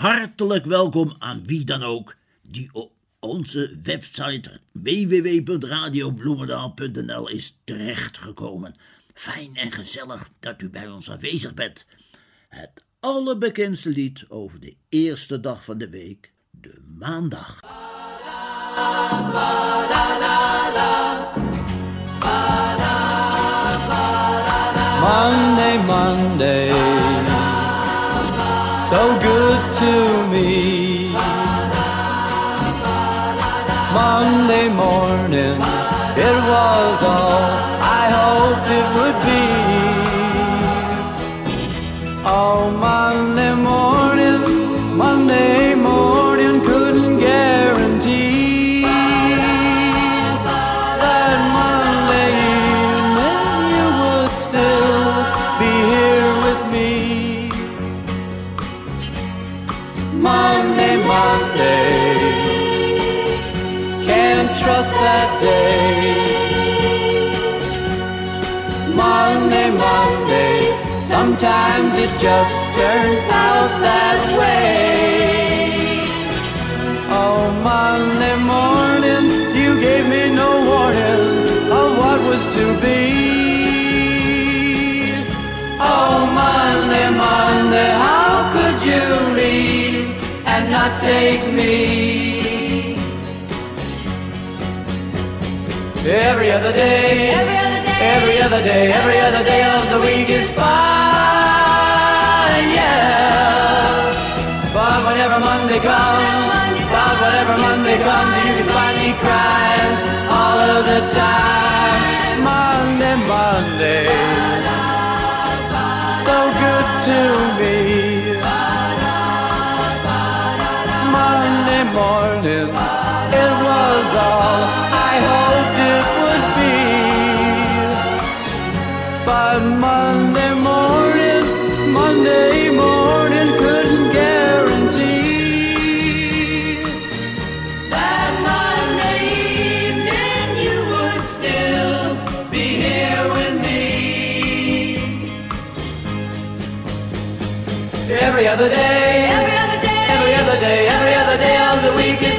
hartelijk welkom aan wie dan ook die op onze website www.radiobloemendaal.nl is terechtgekomen. Fijn en gezellig dat u bij ons aanwezig bent. Het allerbekendste lied over de eerste dag van de week, de maandag. Monday, Monday, so good to me. Monday morning, it was all I hoped it would be. Oh, Monday morning couldn't guarantee that Monday evening you would still be here with me. Monday, can't trust that day. Monday, sometimes it just turns out that way. Oh, Monday morning, you gave me no warning of what was to be. Oh, Monday, how could you leave and not take me? Every other day, every other day of the week is fine, yeah. But whenever Monday comes, you can find me crying all of the time. Monday, so good to me. Monday morning, it was all I hoped it would be. But Monday morning couldn't guarantee that Monday evening you would still be here with me. Every other day of the week is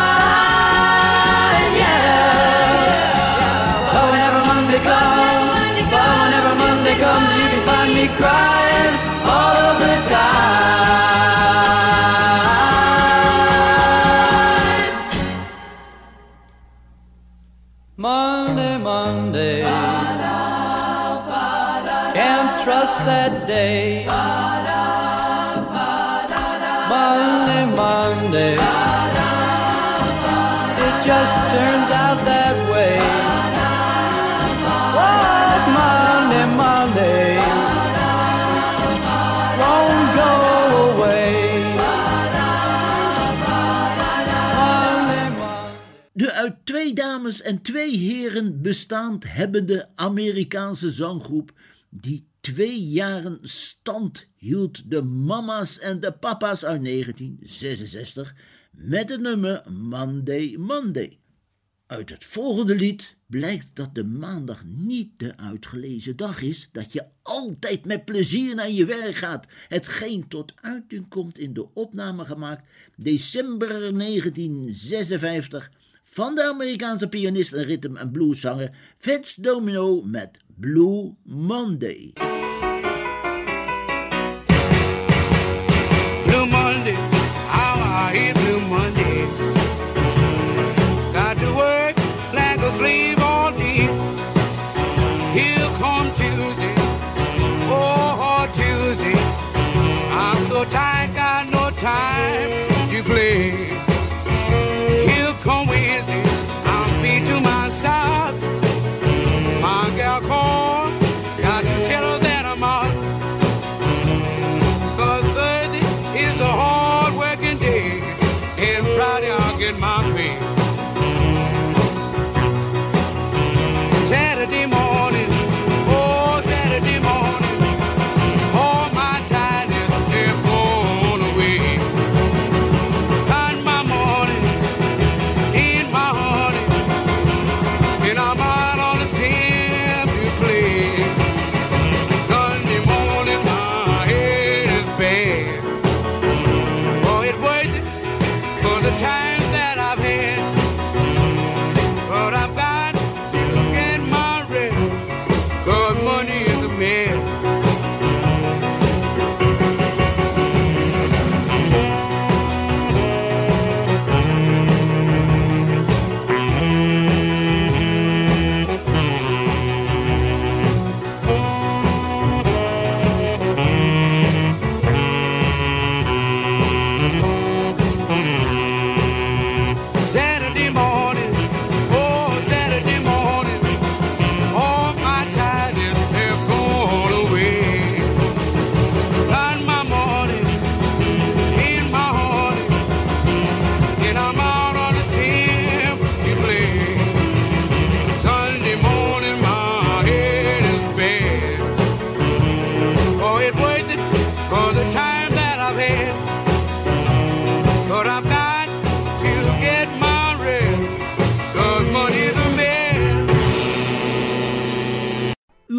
fine, yeah. But whenever Monday comes, you can find me crying all of the time. Monday, can't trust that day. Monday, it just turns out that way. What Monday won't go away. De uit 2 dames en 2 heren bestaand hebbende Amerikaanse zanggroep die 2 jaren stand hield, de Mama's en de Papa's uit 1966, met het nummer Monday. Uit het volgende lied blijkt dat de maandag niet de uitgelezen dag is, dat je altijd met plezier naar je werk gaat, hetgeen tot uiting komt in de opname gemaakt december 1956 van de Amerikaanse pianist en rhythm- en blueszanger Fats Domino met Blue Monday. Blue Monday, how I hate Blue Monday. Got to work like a slave all day. Here come Tuesday, oh Tuesday. I'm so tired, got no time to play. Here come Wednesday, I'm beat to myself. My gal called, got to tell her that I'm out. 'Cause Thursday is a hard working day, and Friday I'll get my pay. Saturday morning, oh Saturday morning, all my tiredness is blown away. Got my morning in my honey, and I'm out on the stand to play.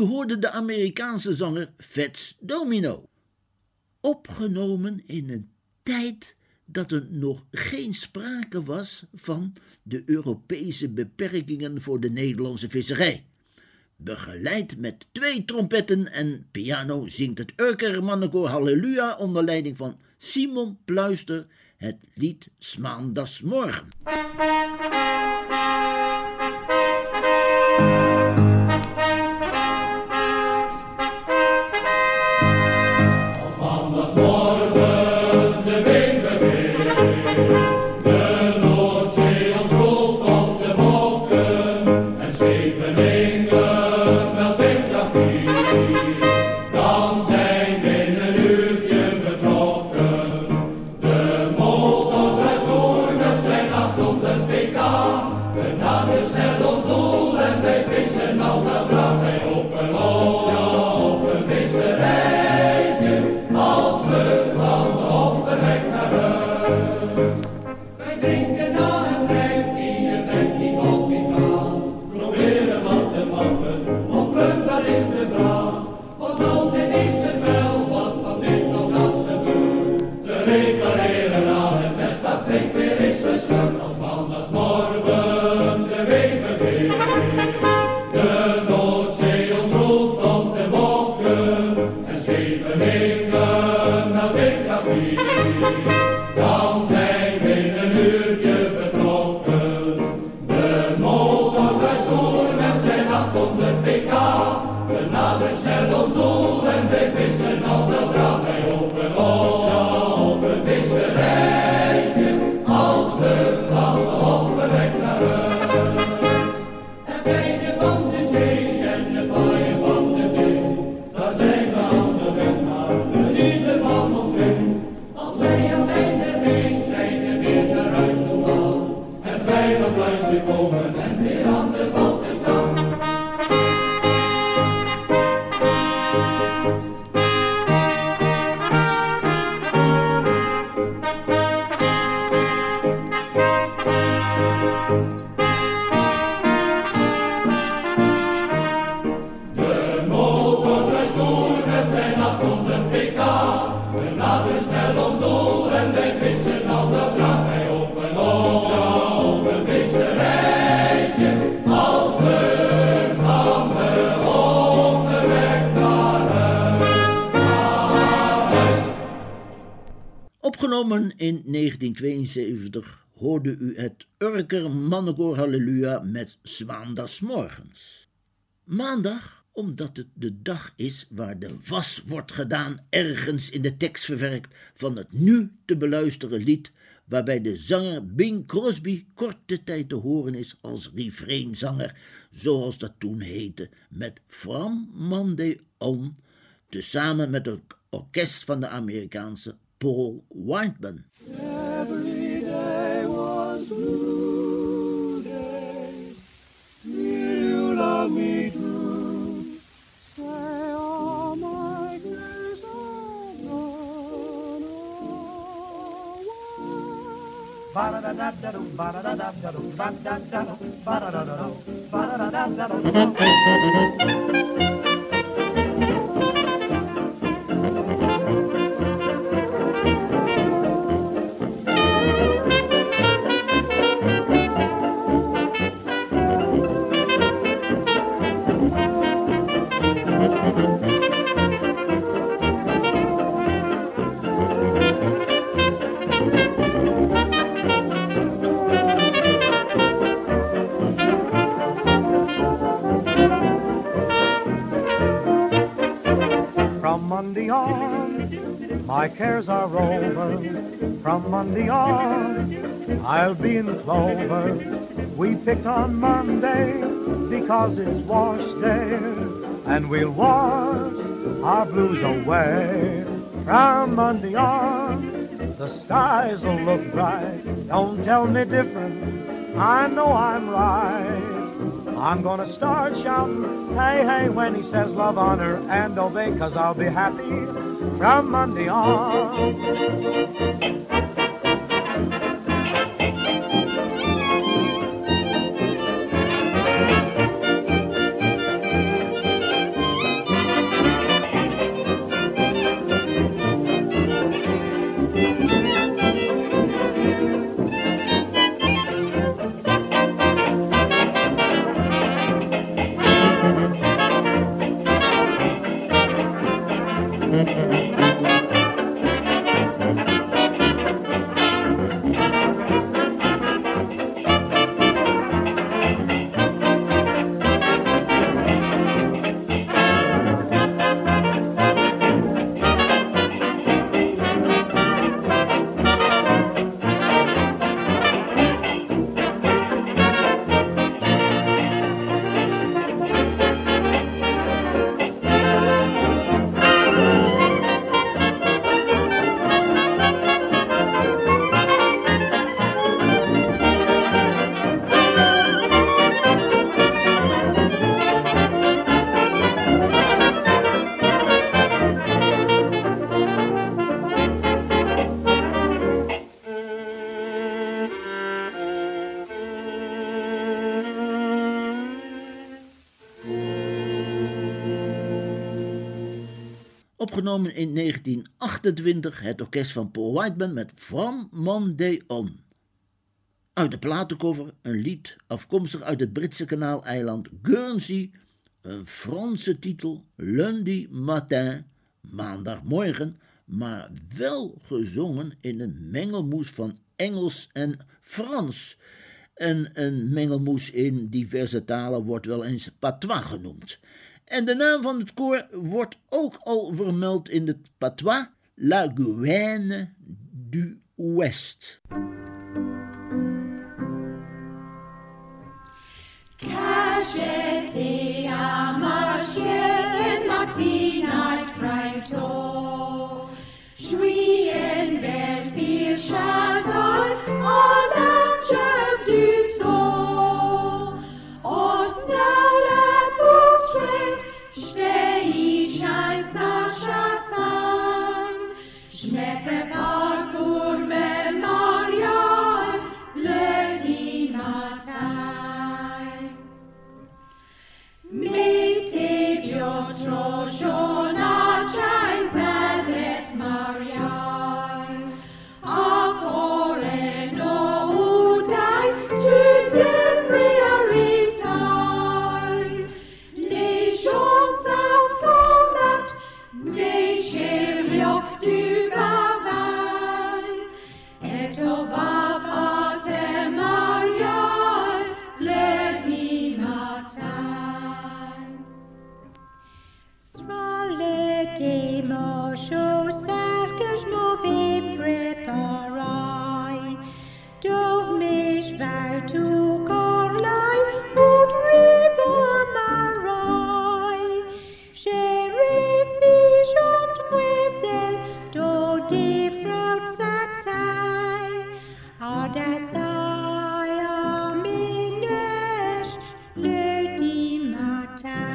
hoorde de Amerikaanse zanger Fats Domino. Opgenomen in een tijd dat er nog geen sprake was van de Europese beperkingen voor de Nederlandse visserij. Begeleid met 2 trompetten en piano zingt het Urker Mannenkoor Halleluja onder leiding van Simon Pluister het lied 's Maandagsmorgen. Opgenomen in 1972 hoorde u het Urker Mannenkoor Halleluja met 's Maandagsmorgens. Maandag, omdat het de dag is waar de was wordt gedaan, ergens in de tekst verwerkt van het nu te beluisteren lied, waarbij de zanger Bing Crosby korte tijd te horen is als refrainzanger, zoals dat toen heette, met From Monday On, tezamen met het orkest van de Amerikaanse Paul Whiteman. Every day was blue day. Will you love me true? Say all my cares are gone away. Ba-da-da-da-da-doo, ba-da-da-da-da-doo, ba-da-da-da-doo, ba-da-da-da-doo, ba-da-da-da-da-doo. Monday on, my cares are over. From Monday on, I'll be in clover. We picked on Monday because it's wash day, and we'll wash our blues away. From Monday on, the skies will look bright. Don't tell me different, I know I'm right. I'm gonna start shouting, hey, hey, when he says love, honor, and obey, 'cause I'll be happy from Monday on. Opgenomen in 1928 het orkest van Paul Whiteman met From Monday On. Uit de platencover een lied afkomstig uit het Britse kanaaleiland Guernsey, een Franse titel, Lundi Matin, maandagmorgen, maar wel gezongen in een mengelmoes van Engels en Frans. En een mengelmoes in diverse talen wordt wel eens patois genoemd. En de naam van het koor wordt ook al vermeld in het patois, La Guyane du Ouest. J'étais à marcher une matinée très tôt. J'suis une belle fille château à l'enjeu du taux. Au snow le portrait, j't'ai sa chanson. J'me prépare pour me marier le dimanche. Mettez bien trop jaune à Jaisa det mariage. Encore un eau d'ail, tu devrais arrêter. Les gens s'en promettent, mais chérie, tu bavardes. Et tu vas pas te marier le dimanche. Sera le dimanche au cercle, je m'en vais préparer. Dove mes chevaux tout corlai, ou dribbon marai. J'ai réussi, mademoiselle, d'eau des fruits satin. À d'assaille à ménage, le dimanche.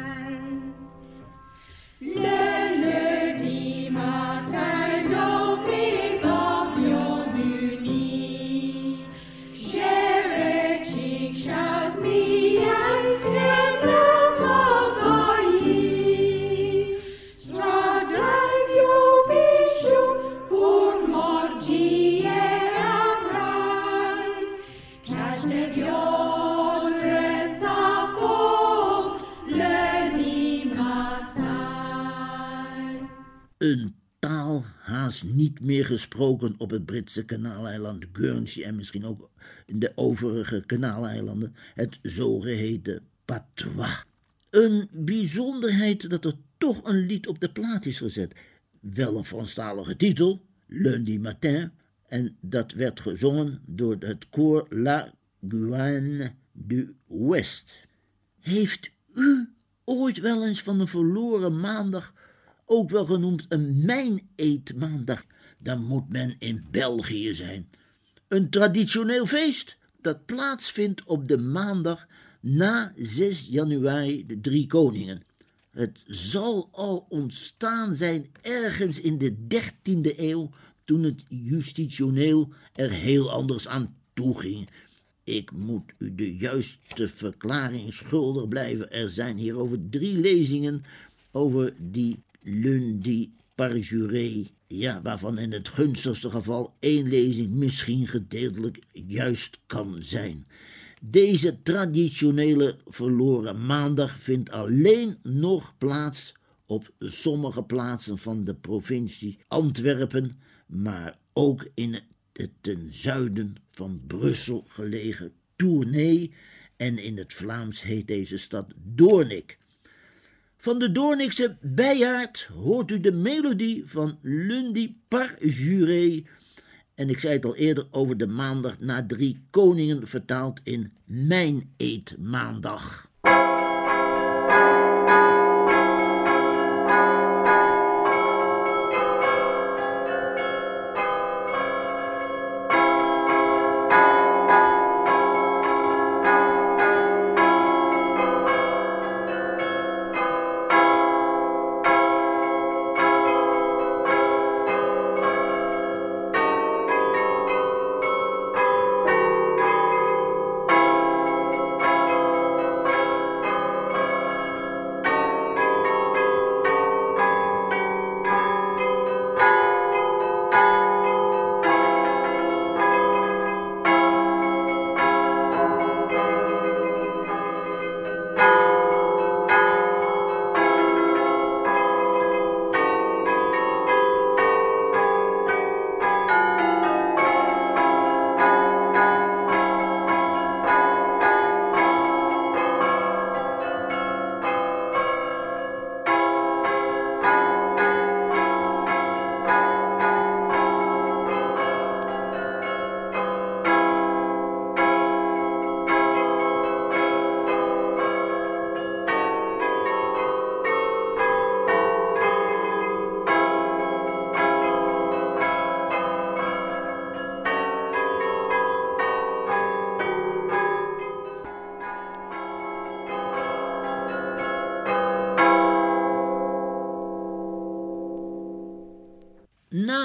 Le lundi matin, d'ouvrir pas bien muni. J'ai chic chasse miel, et la mabaillie. Sera d'agneau bijoux pour morgier à braille. Cache de viande sa peau, le dimanche. Een taal haast niet meer gesproken op het Britse kanaaleiland Guernsey en misschien ook in de overige kanaaleilanden, het zogeheten patois. Een bijzonderheid dat er toch een lied op de plaat is gezet. Wel een Franstalige titel, Lundi Matin, en dat werd gezongen door het koor La Guyane du Ouest. Heeft u ooit wel eens van een verloren maandag, ook wel genoemd een mijn-eetmaandag? Dan moet men in België zijn. Een traditioneel feest dat plaatsvindt op de maandag na 6 januari de Drie Koningen. Het zal al ontstaan zijn ergens in de 13e eeuw, toen het justitioneel er heel anders aan toeging. Ik moet u de juiste verklaring schuldig blijven. Er zijn hierover 3 lezingen over die lundi par juré, ja, waarvan in het gunstigste geval 1 lezing misschien gedeeltelijk juist kan zijn. Deze traditionele verloren maandag vindt alleen nog plaats op sommige plaatsen van de provincie Antwerpen, maar ook in het ten zuiden van Brussel gelegen Tournai, en in het Vlaams heet deze stad Doornik. Van de Doornikse Bijaard hoort u de melodie van Lundi par juré. En ik zei het al eerder over de maandag na Drie Koningen, vertaald in Mijn Eetmaandag.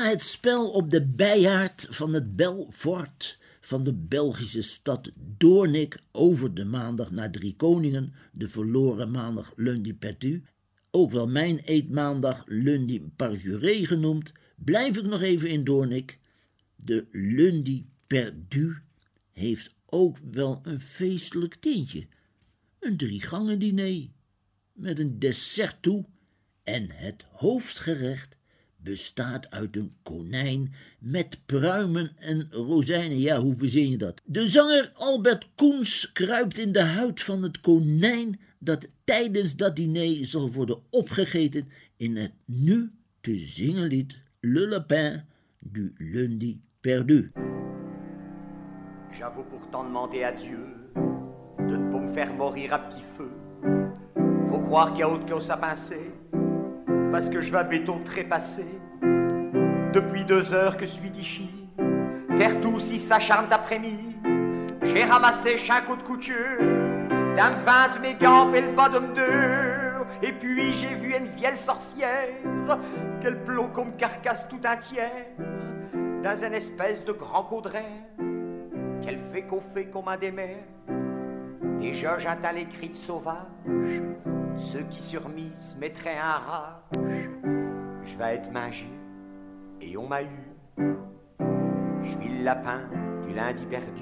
het spel op de bijaard van het Belfort van de Belgische stad Doornik over de maandag naar Driekoningen, de verloren maandag lundi perdu, ook wel mijn eetmaandag lundi parjuré genoemd, blijf ik nog even in Doornik. De lundi perdu heeft ook wel een feestelijk tintje. Een 3-gangen diner met een dessert toe en het hoofdgerecht bestaat uit een konijn met pruimen en rozijnen. Ja, hoe verzin je dat? De zanger Albert Koens kruipt in de huid van het konijn dat tijdens dat diner zal worden opgegeten in het nu te zingen lied Le Lapin du Lundi Perdu. J'avoue pourtant demander à Dieu de ne pas me faire mourir à petit feu. Faut croire qu'il y a autre chose à pincer, parce que je vais béton trépasser. Depuis 2 heures que suis ici, terre tout si s'acharne d'après-midi. J'ai ramassé chaque coup de couture, d'un 20 mes gants et le bas de deux. Et puis j'ai vu une vieille sorcière, qu'elle plot comme carcasse tout entière, dans une espèce de grand caudrère, qu'elle fait comme un des mers. Déjà j'entends les cris de sauvages, ceux qui sur m'y se mettraient en rage. Je vais être mangé, et on m'a eu. Je suis le lapin du lundi perdu.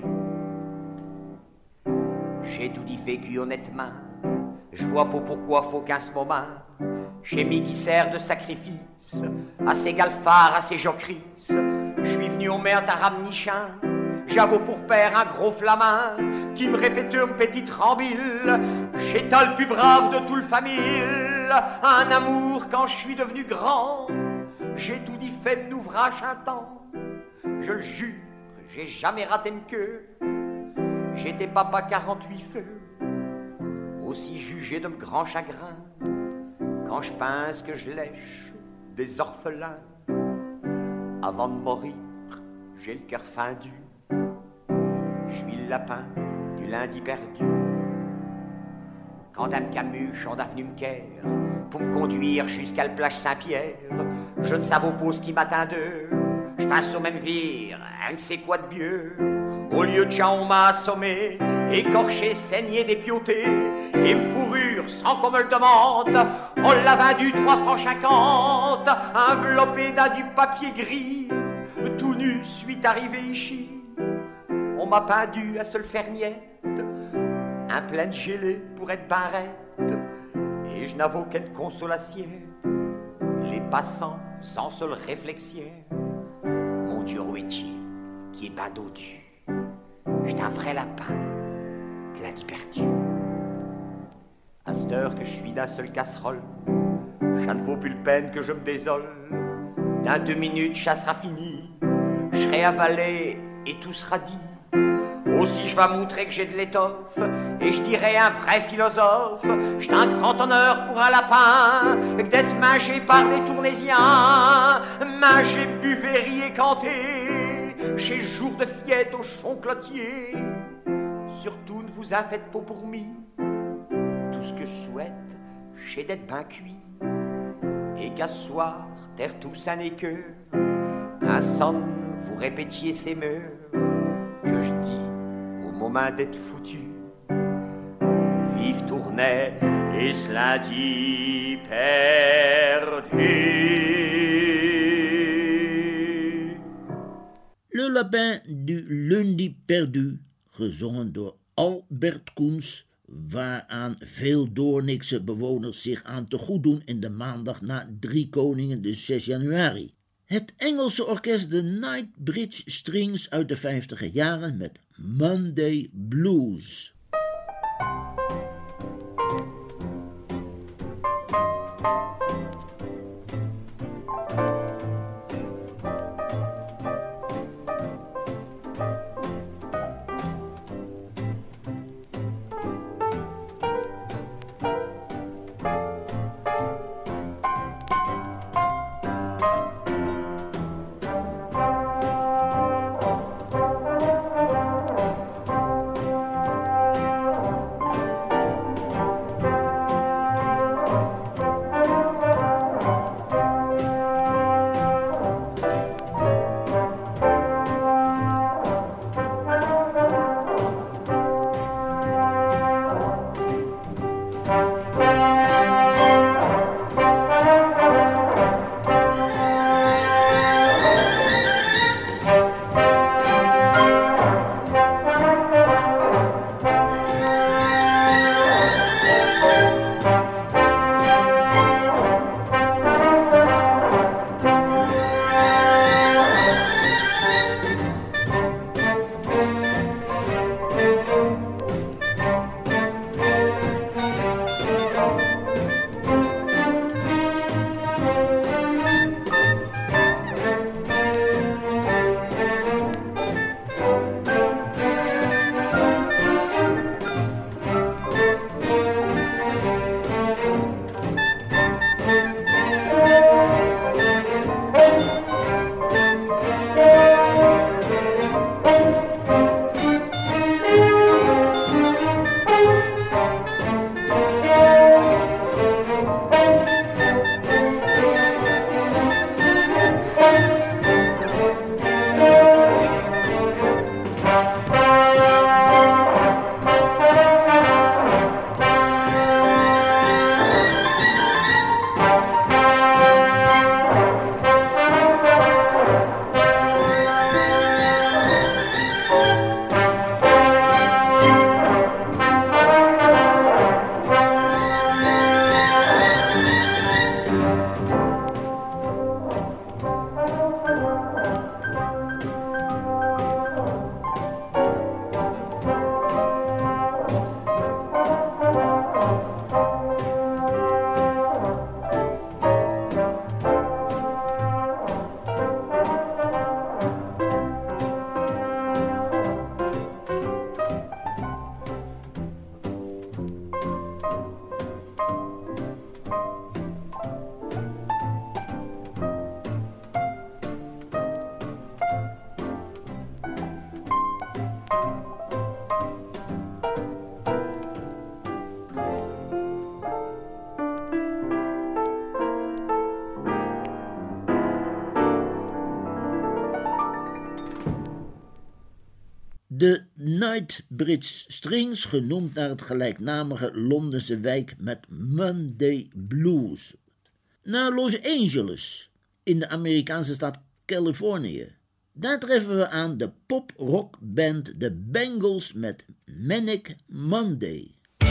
J'ai tout dit vécu honnêtement. Je vois pas pourquoi faut qu'en ce moment j'ai mis qui sert de sacrifice à ces galfards, à ces jocris. Je suis venu au maire d'Aramnichan. J'avoue pour père un gros flamand qui me répétait un petit trambille. J'étais le plus brave de tout le famille. Un amour quand je suis devenu grand. J'ai tout dit fait un ouvrage un temps. Je le jure, j'ai jamais raté une queue. J'étais papa 48 feux, aussi jugé de me grand chagrin. Quand je pense que je lèche des orphelins, avant de mourir, j'ai le cœur fendu. Je suis le lapin du lundi perdu. Quand Dame Camus, on est venu me quérir pour me conduire jusqu'à la plage Saint-Pierre, je ne savais pas ce qui m'attendait. Je passe au même vire, elle ne sait quoi de mieux. Au lieu de ça, on m'a assommé, écorché, saigné, dépioté, et me fourrure sans qu'on me le demande. On l'a vendu 3 francs 50, enveloppé dans du papier gris. Tout nu, suis arrivé ici. On m'a pendu à seule ferniette, un plein de gelée pour être barrette, et je n'avais aucune consolation. Les passants sans seule réflexion. Mon Dieu routier, qui est pas dodu, j'étais un vrai lapin, de lundi perdu. À cette heure que je suis d'un seul casserole, ça ne vaut plus le peine que je me désole. Dans 2 minutes, ça sera fini, je serai avalé et tout sera dit. Aussi je vais montrer que j'ai de l'étoffe, et je dirai un vrai philosophe. J'ai un grand honneur pour un lapin, d'être mangé par des Tournaisiens, mangé, buvé, ri et canté, chez jour de fillette au champ clotier. Surtout ne vous en faites pas pour mie, tout ce que je souhaite, c'est d'être ben cuit, et qu'à ce soir, terre tout ça n'est que un son, vous répétiez ces mots que je dis au moment d'être foutu. Vive Tournai et ce lundi perdu. Le Lapin du Lundi Perdu, gezongen door Albert Koens, waaraan veel Doornikse bewoners zich aan te goed doen in de maandag na Driekoningen, de 6 januari. Het Engelse orkest de Night Bridge Strings uit de 50e jaren met Monday Blues. De Knightsbridge Strings, genoemd naar het gelijknamige Londense wijk met Monday Blues. Naar Los Angeles, in de Amerikaanse staat Californië. Daar treffen we aan de pop-rock-band The Bangles met Manic Monday.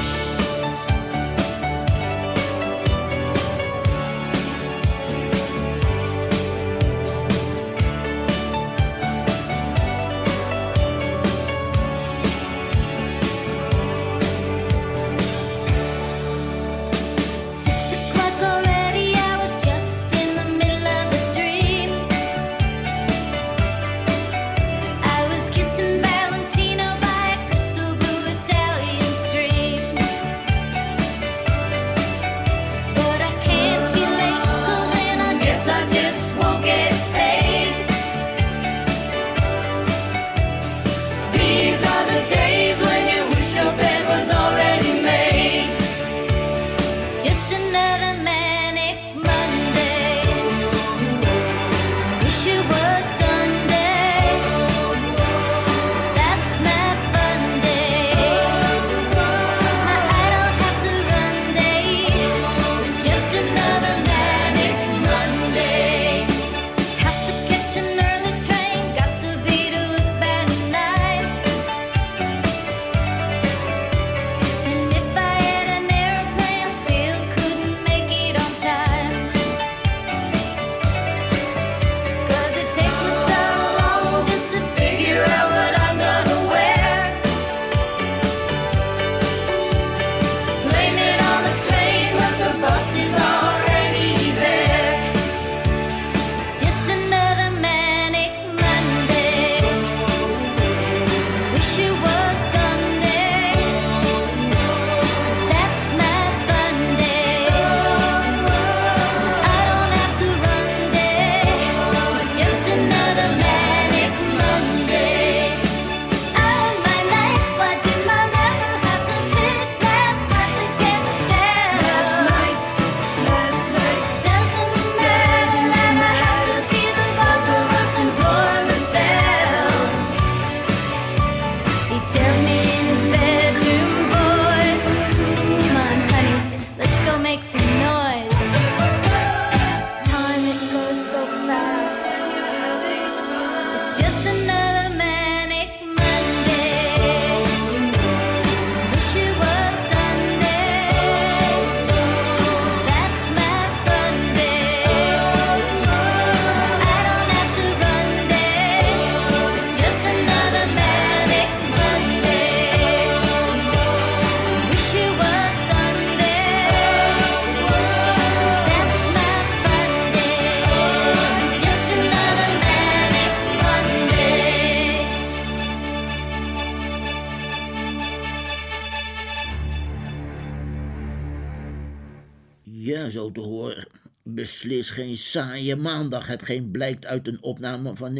Ja, zo te horen, beslist geen saaie maandag, hetgeen blijkt uit een opname van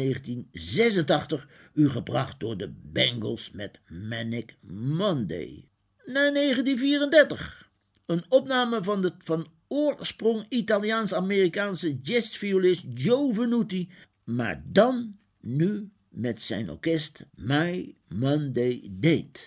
1986, u gebracht door de Bangles met Manic Monday. Na 1934, een opname van de van oorsprong Italiaans-Amerikaanse jazzviolist Joe Venuti, maar dan nu met zijn orkest My Monday Date.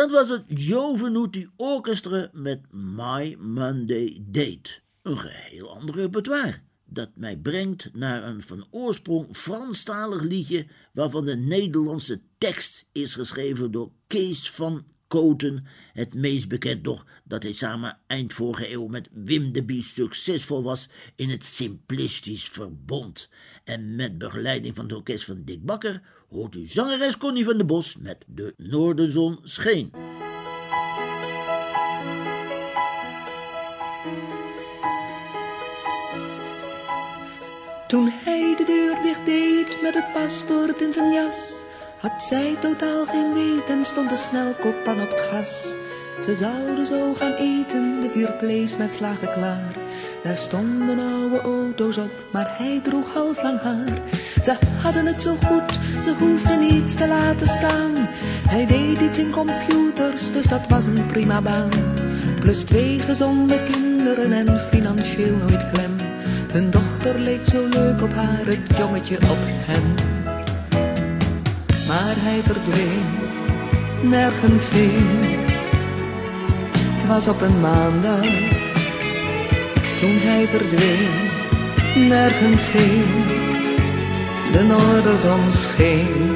dat was het Joe Venuti Orchestra met My Monday Date. Een geheel ander repertoire. Dat mij brengt naar een van oorsprong Franstalig liedje waarvan de Nederlandse tekst is geschreven door Kees van Koten. Het meest bekend toch dat hij samen eind vorige eeuw met Wim de Bie succesvol was in het Simplistisch Verbond. En met begeleiding van het orkest van Dick Bakker hoort u zangeres Connie van der Bos met De Noorderzon Scheen. Toen hij de deur dicht deed met het paspoort in zijn jas, had zij totaal geen weet en stond de snelkookpan op het gas. Ze zouden zo gaan eten, de 4 vlees met slagen klaar. Daar stonden oude auto's op, maar hij droeg halflang haar. Ze hadden het zo goed, ze hoefden niets te laten staan. Hij deed iets in computers, dus dat was een prima baan. Plus 2 gezonde kinderen en financieel nooit klem. Hun dochter leek zo leuk op haar, het jongetje op hem. Maar hij verdween, nergens heen. Het was op een maandag, toen hij verdween, nergens heen. De noorderzon scheen.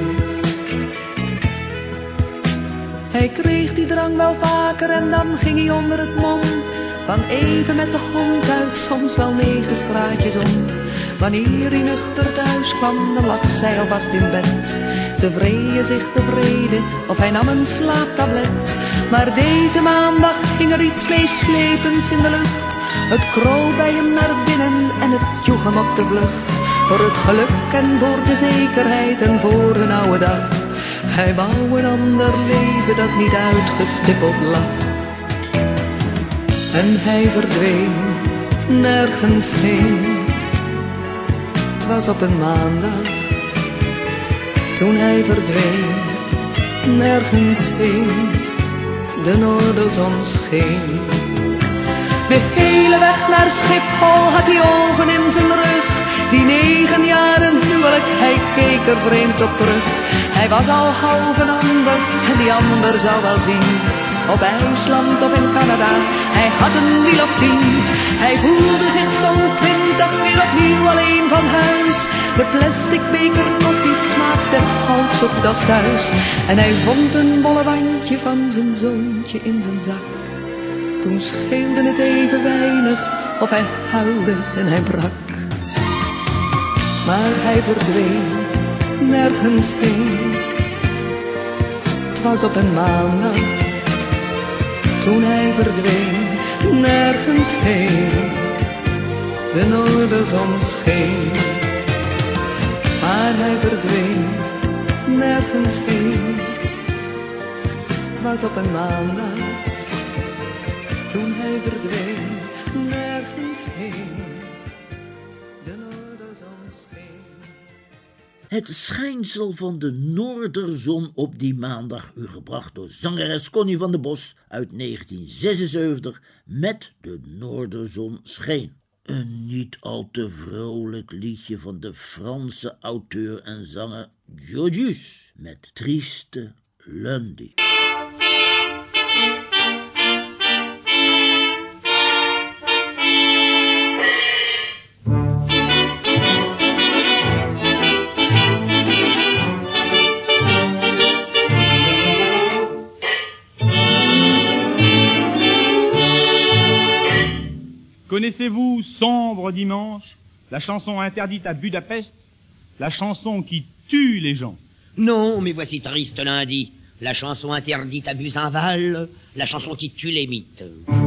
Hij kreeg die drang wel vaker en dan ging hij onder het mom. Van even met de hond uit, soms wel 9 straatjes om. Wanneer hij nuchter thuis kwam, dan lag zij alvast in bed. Ze vreden zich tevreden, of hij nam een slaaptablet. Maar deze maandag ging er iets meeslepends in de lucht. Het kroop bij hem naar binnen en het joeg hem op de vlucht. Voor het geluk en voor de zekerheid en voor een oude dag. Hij wou een ander leven dat niet uitgestippeld lag. En hij verdween, nergens heen. Het was op een maandag, toen hij verdween, nergens heen. De noorderzon scheen. De hele weg naar Schiphol had hij ogen in zijn rug. Die 9 jaren huwelijk, hij keek er vreemd op terug. Hij was al half een ander en die ander zou wel zien. Op IJsland of in Canada, hij had een wiel of 10. Hij voelde zich zo'n 20 weer opnieuw alleen van huis. De plastic beker koffie smaakte half zo goed als thuis. En hij vond een bolle wandje van zijn zoontje in zijn zak. Toen scheelde het even weinig of hij huilde en hij brak. Maar hij verdween, nergens heen. Het was op een maandag, toen hij verdween, nergens heen. De noorderzon scheen. Maar hij verdween, nergens heen. Het was op een maandag, toen hij verdween, nergens heen. De noorderzon scheen. Het schijnsel van de noorderzon op die maandag, u gebracht door zangeres Connie van der Bos uit 1976 met De Noorderzon Scheen. Een niet al te vrolijk liedje van de Franse auteur en zanger Georgius met Trieste Lundi. Connaissez-vous Sombre Dimanche, la chanson interdite à Budapest, la chanson qui tue les gens? Non, mais voici Triste Lundi, la chanson interdite à Buzenval, la chanson qui tue les mythes.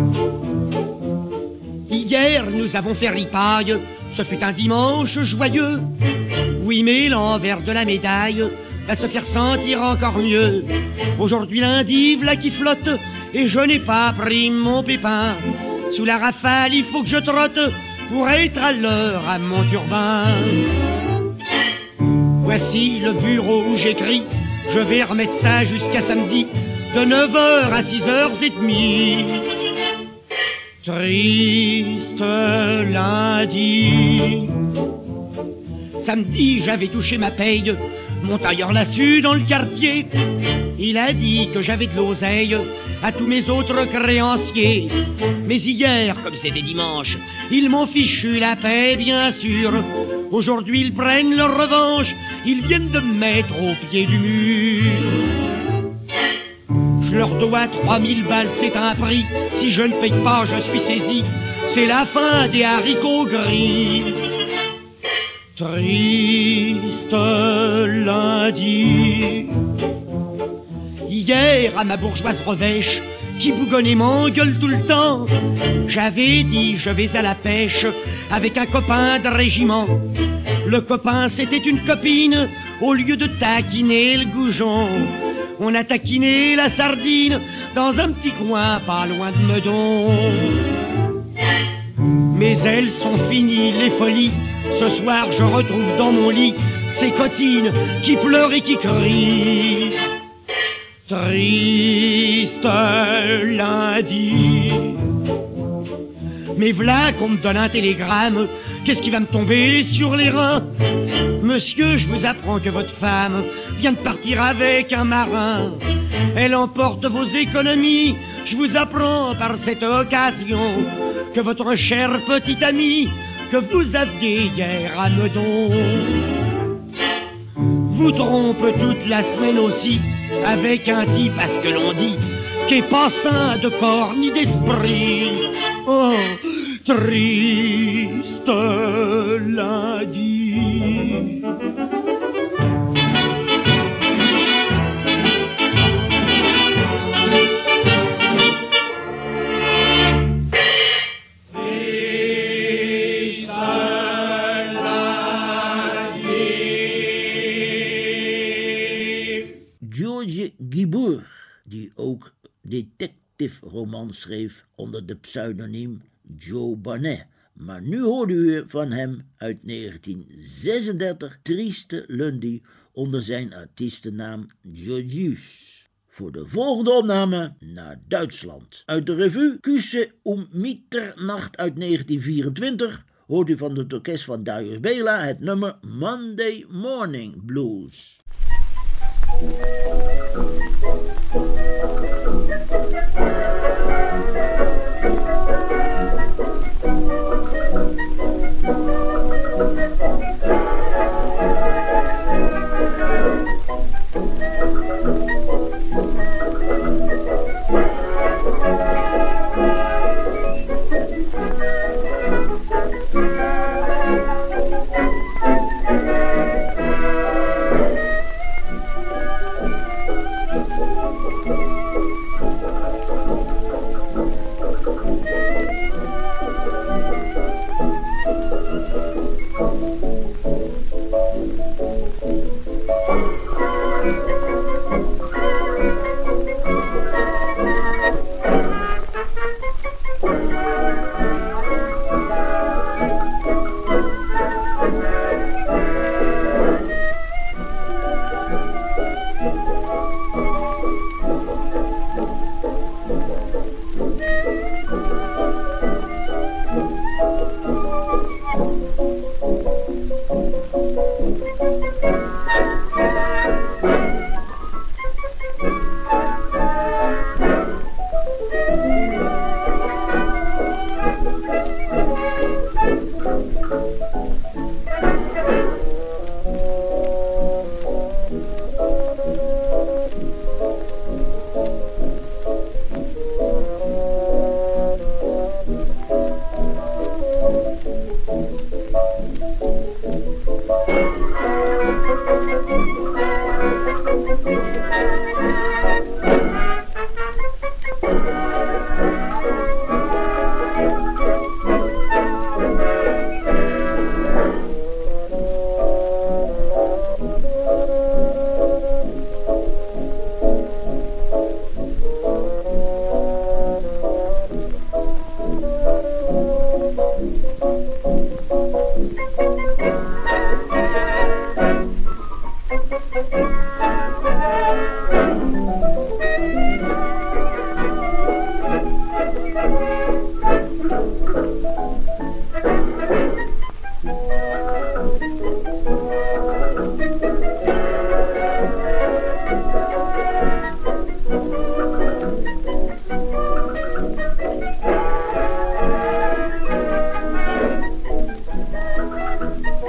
Hier, nous avons fait ripaille, ce fut un dimanche joyeux. Oui, mais l'envers de la médaille va se faire sentir encore mieux. Aujourd'hui lundi, v'là qui flotte, et je n'ai pas pris mon pépin. Sous la rafale, il faut que je trotte pour être à l'heure à mon turbin. Voici le bureau où j'écris. Je vais remettre ça jusqu'à samedi, de 9h à 6h30. Triste lundi. Samedi, j'avais touché ma paye. Mon tailleur l'a su dans le quartier. Il a dit que j'avais de l'oseille à tous mes autres créanciers. Mais hier, comme c'était dimanche, ils m'ont fichu la paix, bien sûr. Aujourd'hui, ils prennent leur revanche, ils viennent de me mettre au pied du mur. Je leur dois 3000 balles, c'est un prix. Si je ne paye pas, je suis saisi. C'est la fin des haricots gris. Triste lundi. Hier, à ma bourgeoise revêche, qui bougonne et m'engueule tout le temps, j'avais dit je vais à la pêche avec un copain de régiment. Le copain c'était une copine, au lieu de taquiner le goujon, on a taquiné la sardine dans un petit coin pas loin de Meudon. Mais elles sont finies les folies, ce soir je retrouve dans mon lit ces cotines qui pleurent et qui crient. Triste lundi. Mais v'là qu'on me donne un télégramme, qu'est-ce qui va me tomber sur les reins? Monsieur, je vous apprends que votre femme vient de partir avec un marin. Elle emporte vos économies, je vous apprends par cette occasion que votre cher petit ami que vous aviez hier à Meudon vous trompe toute la semaine aussi avec un type, parce que l'on dit qui est pas sain de corps ni d'esprit. Oh, triste lundi. George Gainsbourg, die ook detective-romans schreef onder de pseudoniem Joe Barnet. Maar nu hoorde u van hem uit 1936 Trieste Lundi onder zijn artiestennaam Georgius. Voor de volgende opname naar Duitsland. Uit de revue Küsse Mitternacht uit 1924 hoort u van het orkest van Darius Bela het nummer Monday Morning Blues.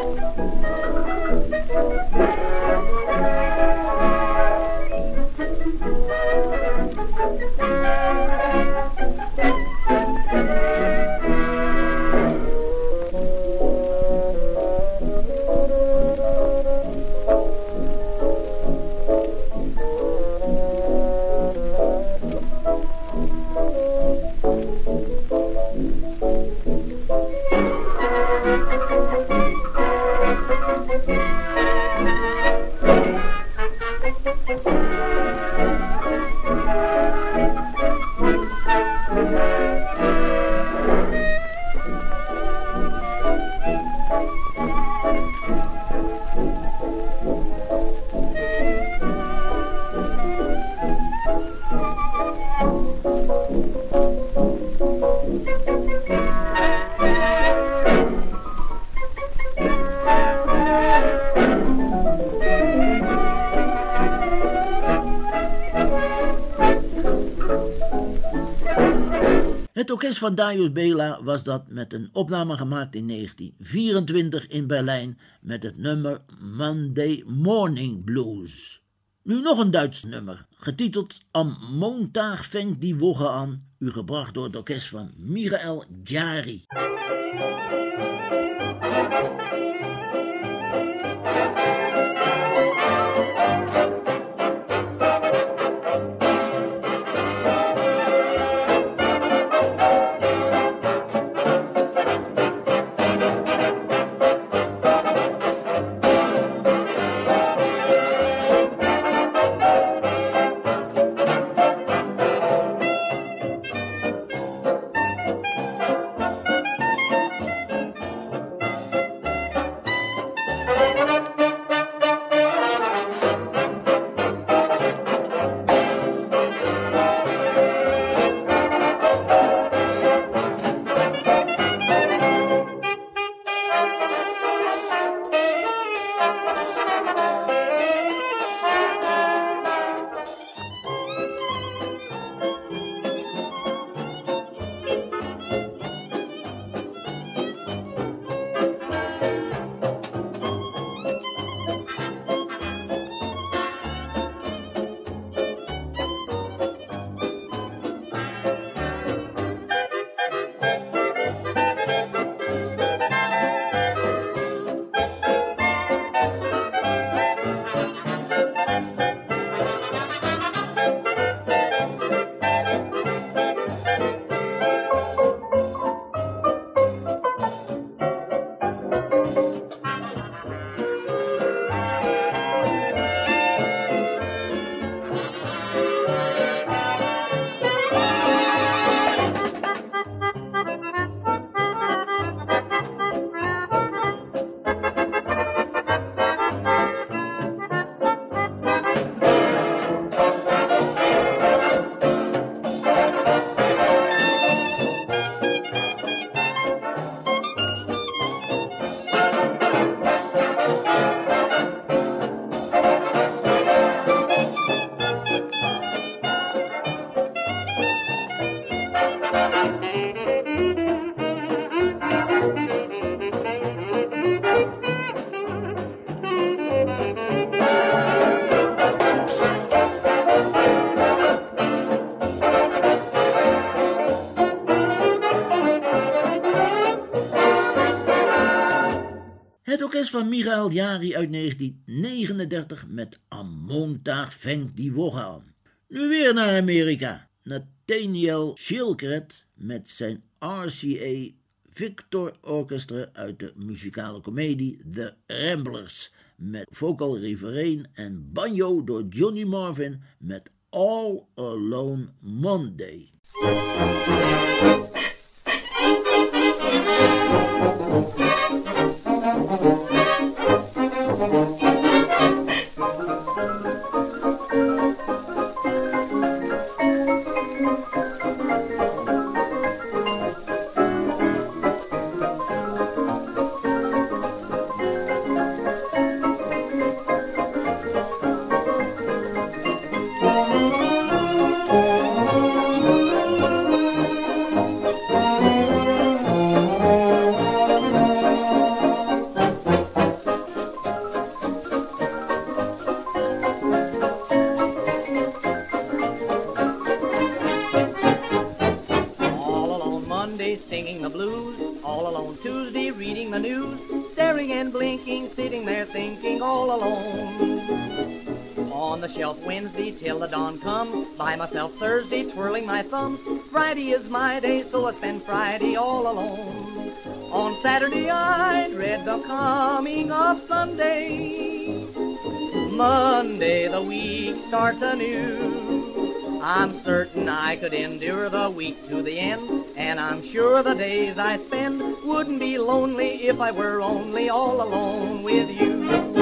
Het orkest van Darius Bela was dat met een opname gemaakt in 1924 in Berlijn met het nummer Monday Morning Blues. Nu nog een Duits nummer, getiteld Am Montag fängt die Woche an, u gebracht door het orkest van Michael Jari. Het orkest van Michael Jari uit 1939 met Am Montag fängt die Woche an. Nu weer naar Amerika. Nathaniel Shilkret met zijn RCA Victor Orchestra uit de muzikale komedie The Ramblers met vocal refrein en banjo door Johnny Marvin met All Alone Monday. been sitting there thinking all alone. On the shelf Wednesday till the dawn comes, by myself Thursday twirling my thumbs. Friday is my day, so I spend Friday all alone. On Saturday I dread the coming of Sunday. Monday the week starts anew. I'm certain I could endure the week to the end, and I'm sure the days I spend wouldn't be lonely if I were only all alone with you.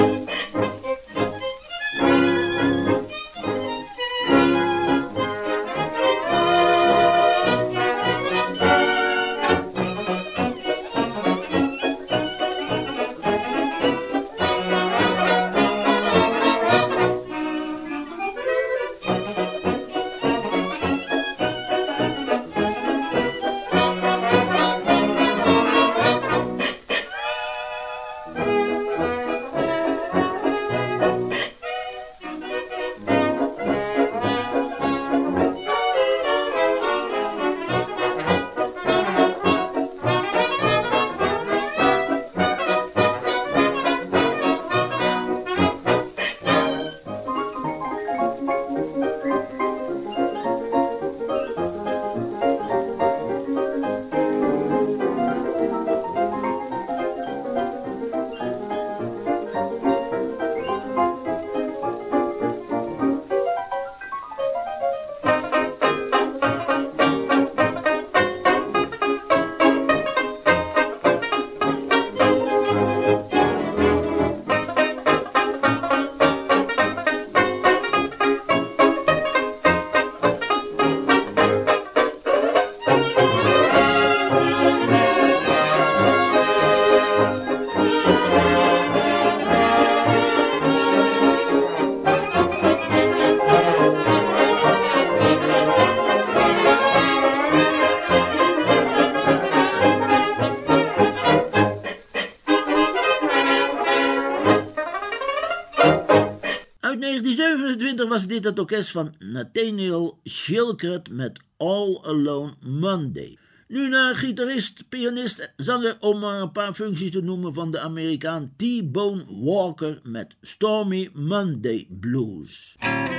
Uit 1927 was dit het orkest van Nathaniel Shilkret met All Alone Monday. Nu naar gitarist, pianist, zanger om maar een paar functies te noemen van de Amerikaan T-Bone Walker met Stormy Monday Blues.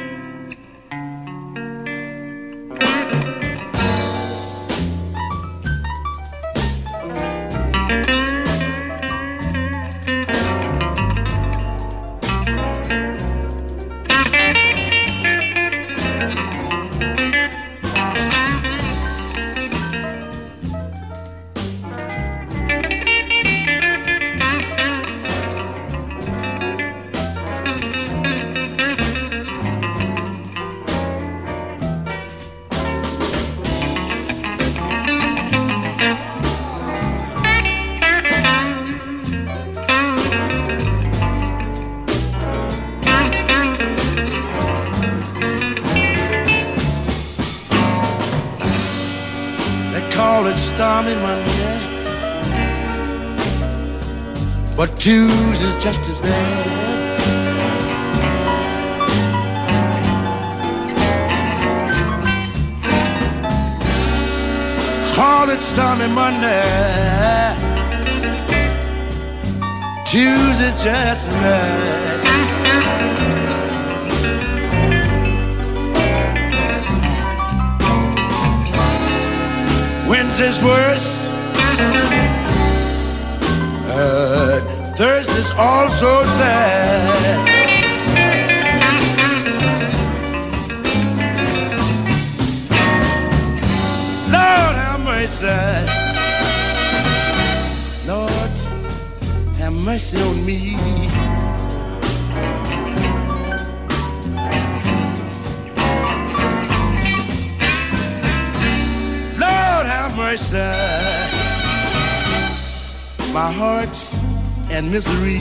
Stormy Monday, but Tuesday's just as bad. Call it Stormy Monday, Tuesday's just as bad. Wednesday's worse, Thursday's also sad. Lord have mercy, Lord have mercy on me. Mercy, my heart's in misery.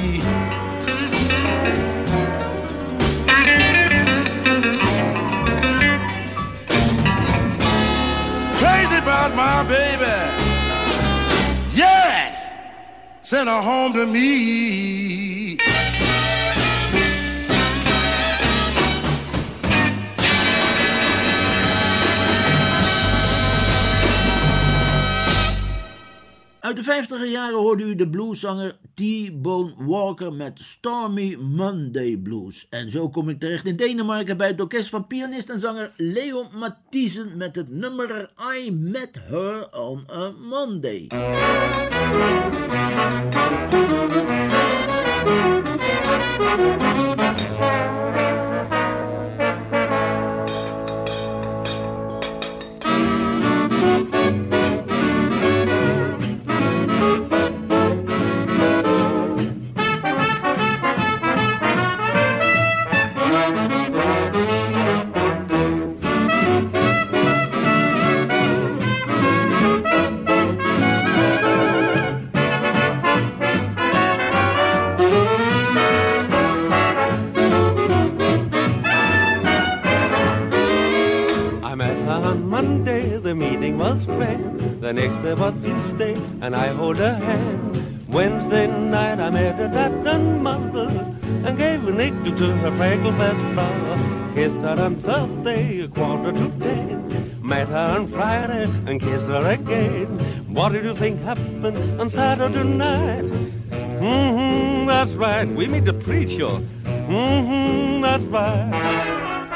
Crazy about my baby, yes, send her home to me. Uit de 50er jaren hoorde u de blueszanger T-Bone Walker met Stormy Monday Blues. En zo kom ik terecht in Denemarken bij het orkest van pianist en zanger Leo Mathisen met het nummer I Met Her on a Monday. The meeting was grand. The next day was Tuesday, and I hold her hand. Wednesday night I met her dad and mother, and gave a nickel to her freckled best brother. Kissed her on Thursday, 9:45. Met her on Friday, and kissed her again. What did you think happened on Saturday night? That's right, we meet the preacher. That's right.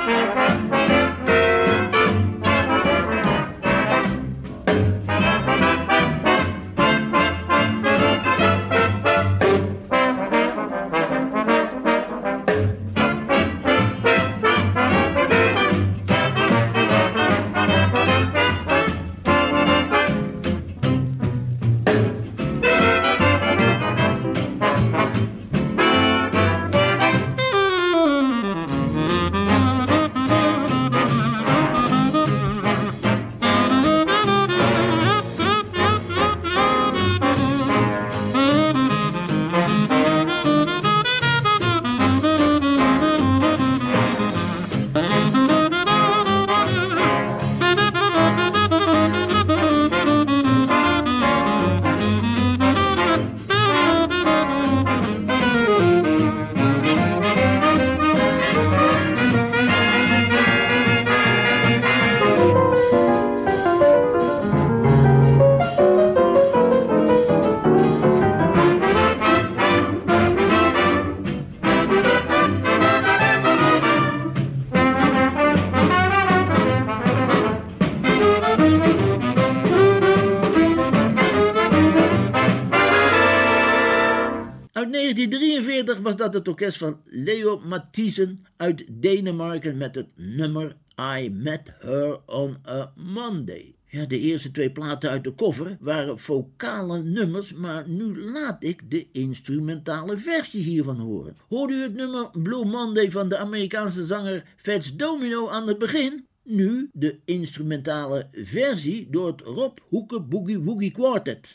Uit 1943 was dat het orkest van Leo Mathisen uit Denemarken met het nummer I Met Her on a Monday. Ja, de eerste twee platen uit de koffer waren vocale nummers, maar nu laat ik de instrumentale versie hiervan horen. Hoorde u het nummer Blue Monday van de Amerikaanse zanger Fats Domino aan het begin? Nu de instrumentale versie door het Rob Hoeke Boogie Woogie Quartet.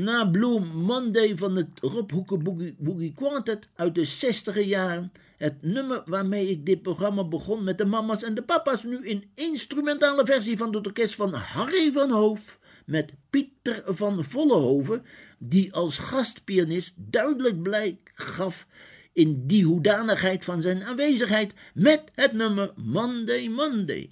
na Blue Monday van het Rob Hoeken Boogie Quartet uit de 60e jaren. Het nummer waarmee ik dit programma begon met de mama's en de papa's, nu in instrumentale versie van het orkest van Harry van Hoof met Pieter van Vollenhoven, die als gastpianist duidelijk blijk gaf in die hoedanigheid van zijn aanwezigheid met het nummer Monday Monday.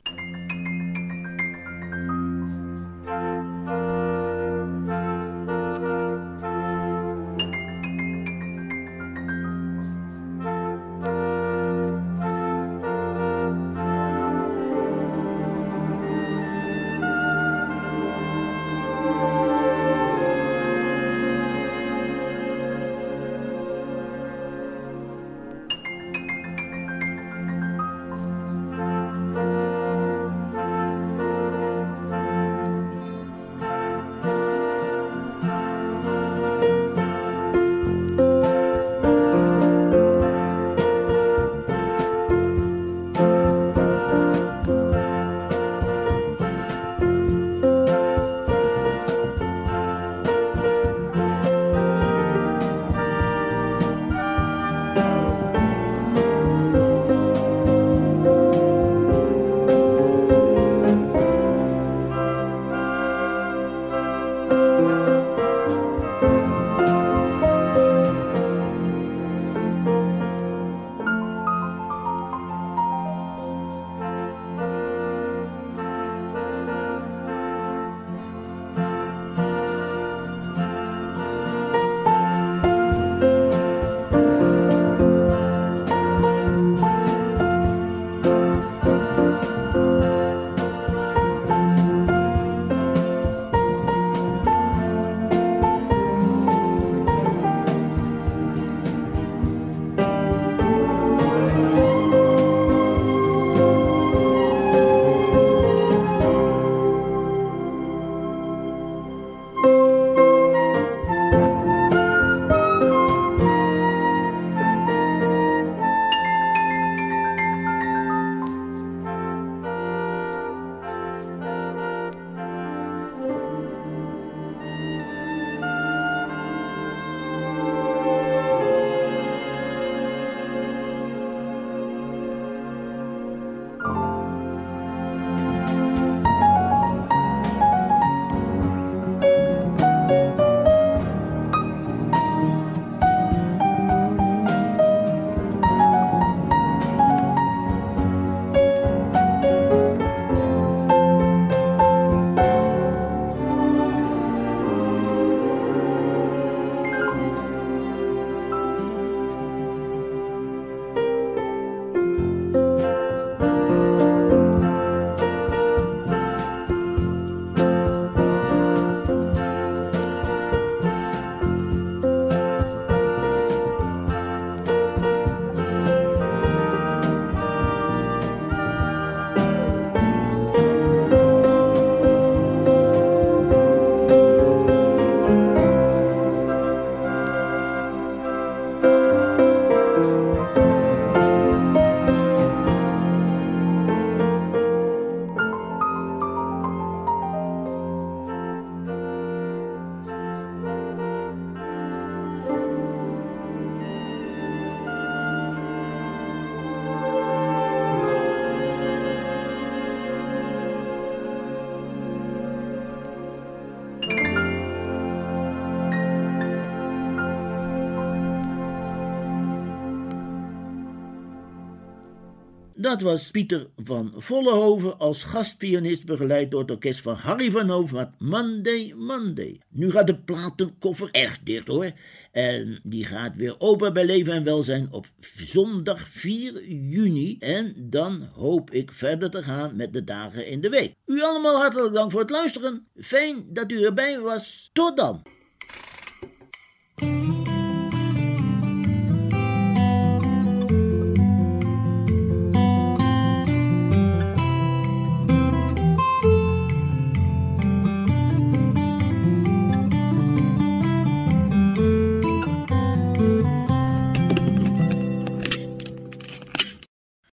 Dat was Pieter van Vollenhoven als gastpianist, begeleid door het orkest van Harry van Hoof met Monday Monday. Nu gaat de platenkoffer echt dicht hoor. En die gaat weer open bij Leven en Welzijn op zondag 4 juni. En dan hoop ik verder te gaan met de dagen in de week. U allemaal hartelijk dank voor het luisteren. Fijn dat u erbij was. Tot dan.